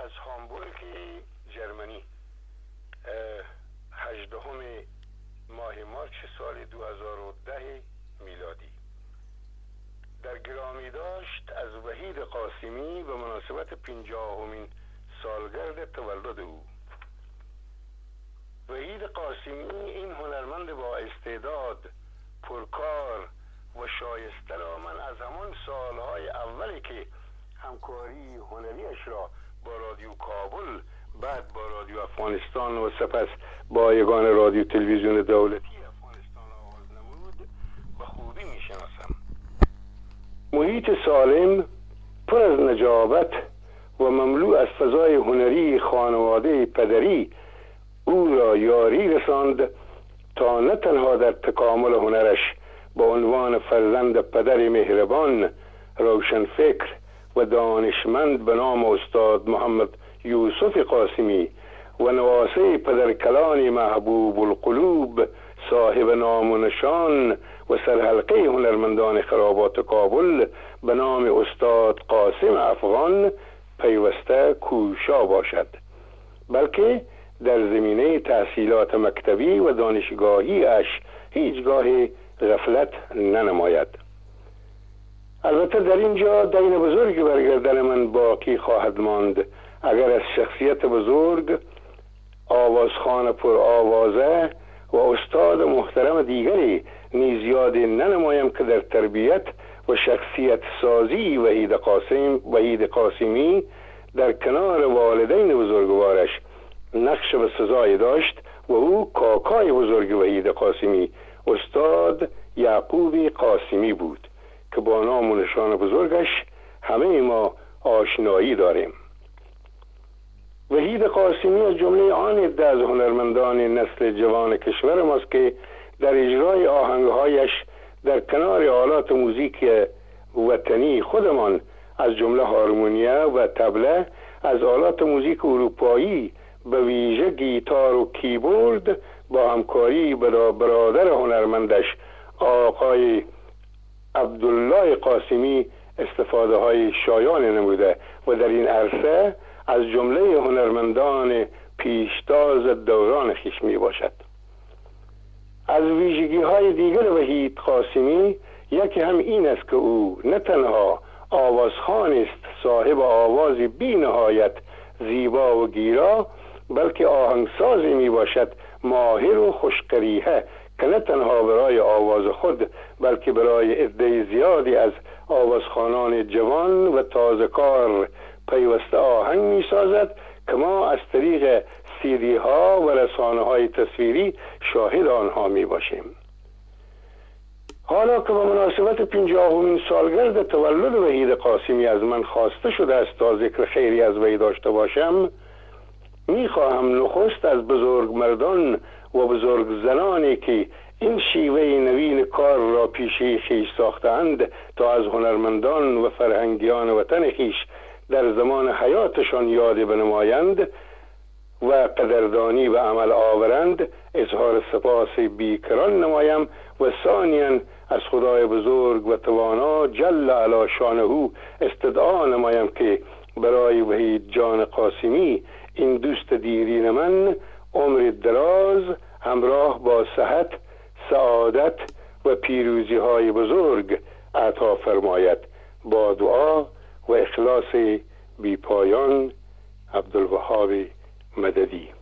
از هامبورگ جرمنی 18 ماه مارس سال 2010 میلادی. در گرامی داشت از وحید قاسمی به مناسبت 50مین سالگرد تولد او. وحید قاسمی این هنرمند با استعداد، پرکار و شایسته را من از همان سالهای اولی که همکاری هنریش را با رادیو کابل، بعد با رادیو افغانستان و سپس با یگان رادیو تلویزیون دولتی افغانستان آغاز نمود به خوبی میشناسم. محیط سالم، پر از نجابت و مملو از فضای هنری خانواده پدری او را یاری رساند تا نه تنها در تکامل هنرش با عنوان فرزند پدر مهربان، روشنفکر و دانشمند به نام استاد محمد یوسف قاسمی و نواسه پدرکلان محبوب القلوب، صاحب نام و نشان و سرحلقه هنرمندان خرابات کابل به نام استاد قاسم افغان پیوسته کوشا باشد، بلکه در زمینه تحصیلات مکتبی و دانشگاهی اش هیچگاه غفلت ننماید. البته در اینجا دین بزرگی بر گردن من باقی خواهد ماند اگر از شخصیت بزرگ، آوازخوان پر آوازه و استاد محترم دیگری نیز یاد ننمایم که در تربیت و شخصیت سازی وحید قاسمی در کنار والدین بزرگوارش نقش به سزای داشت و او کاکای بزرگ وحید قاسمی استاد یعقوب قاسمی بود که با نام و نشان بزرگش همه ما آشنایی داریم. وحید قاسمی از جمله آن عده از هنرمندان نسل جوان کشور ماست که در اجرای آهنگهایش در کنار آلات موزیک وطنی خودمان از جمله هارمونیا و طبله، از آلات موزیک اروپایی به ویژه گیتار و کیبورد با همکاری برادر هنرمندش آقای عبدالله قاسمی استفاده های شایان نموده و در این عرصه از جمله هنرمندان پیشتاز دوران خویش می باشد. از ویژگی های دیگر وحید قاسمی یکی هم این است که او نه تنها آوازخوان است صاحب آوازی بی نهایت زیبا و گیرا، بلکه آهنگسازی می باشد ماهر و خوشقریحه که نه تنها برای آواز خود بلکه برای عده زیادی از آوازخوانان جوان و تازه کار پیوسته آهنگ می سازد که ما از طریق CD ها و رسانه های تصویری شاهد آنها می باشیم. حالا که به مناسبت 50مین سالگرد تولد وحید قاسمی از من خواسته شده است تا ذکر خیری از وی داشته باشم، می خواهم نخست از بزرگ مردان و بزرگ زنانی که این شیوه نوین کار را پیشه خیش ساختند تا از هنرمندان و فرهنگیان وطن خیش در زمان حیاتشان یاد بنمایند و قدردانی به عمل آورند اظهار سپاس بیکران نمایم و ثانیاً از خدای بزرگ و توانا جل علی شانه استدعا نمایم که برای وحید جان قاسمی این دوست دیرین من عمر دراز همراه با صحت، سعادت و پیروزی های بزرگ عطا فرماید. با دعا و اخلاص بی پایان، عبدالوهاب مددی.